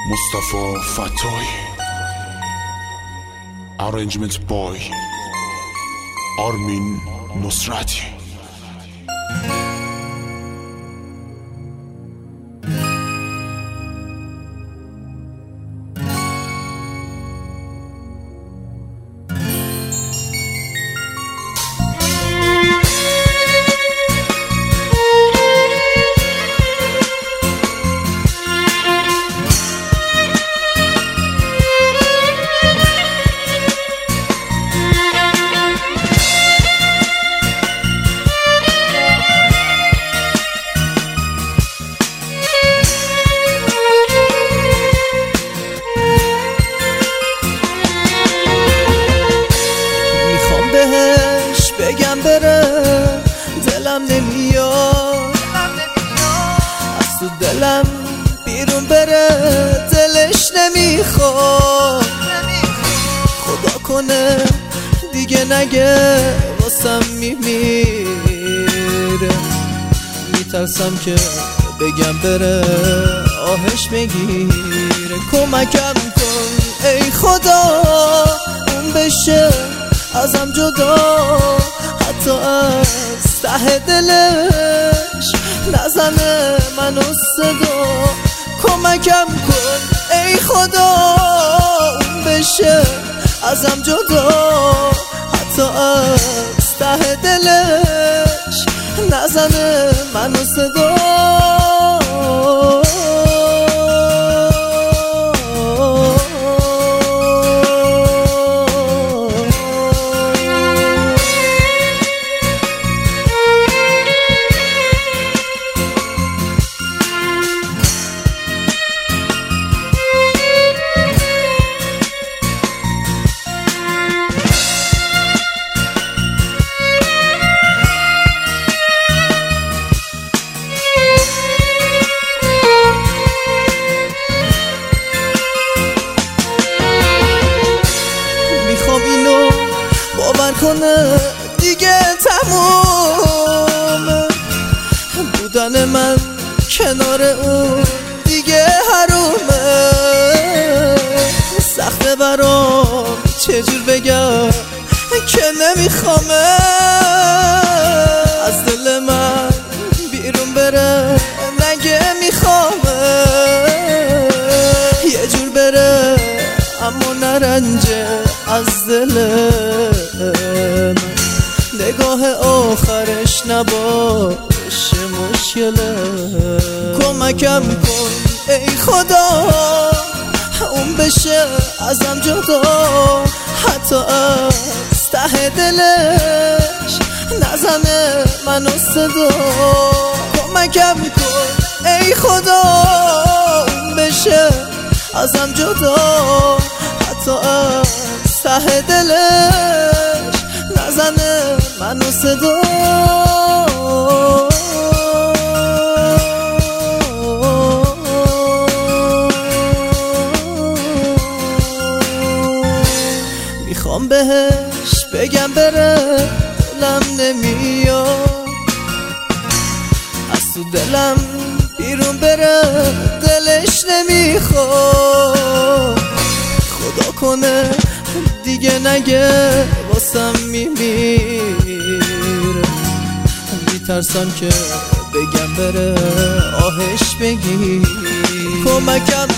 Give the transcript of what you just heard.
Mustafa Fattoy, Arrangement Boy Armin Nusrati. بگم بره دلم نمیاد، از تو دلم بیرون بره دلش نمیخواد. خدا کنه دیگه نگه واسم میمیره، میترسم که بگم بره آهش بگیره. کمکم کن ای خدا اون بشه ازم جدا، حتی از ته دلش نزنه منو صدا. کمکم کن ای خدا اون بشه ازم جدا، حتی از ته دلش نزنه منو صدا. باور کنه دیگه تمومه بودن من کنار اون، دیگه حرومه. سخته برام چجور بگم که نمیخوامه، از دل من بیرون بره نگه میخوامه. یه جور بره اما نرنجه از دل من، نگاه آخرش نباشه مشکله. کمکم کن ای خدا اون بشه ازم جدا، حتی از ته دلش نزنه منو صدا. کمکم کن ای خدا اون بشه ازم جدا، حتی از ته دلش نزنه منو صدا. میخوام بهش بگم بره دلم نمیاد، از تو دلم بیرون بره دلش نمیخواد. خدا کنه دیگه نگه واسم میمیره، میترسم که بگم بره آهش بگیر. کمکم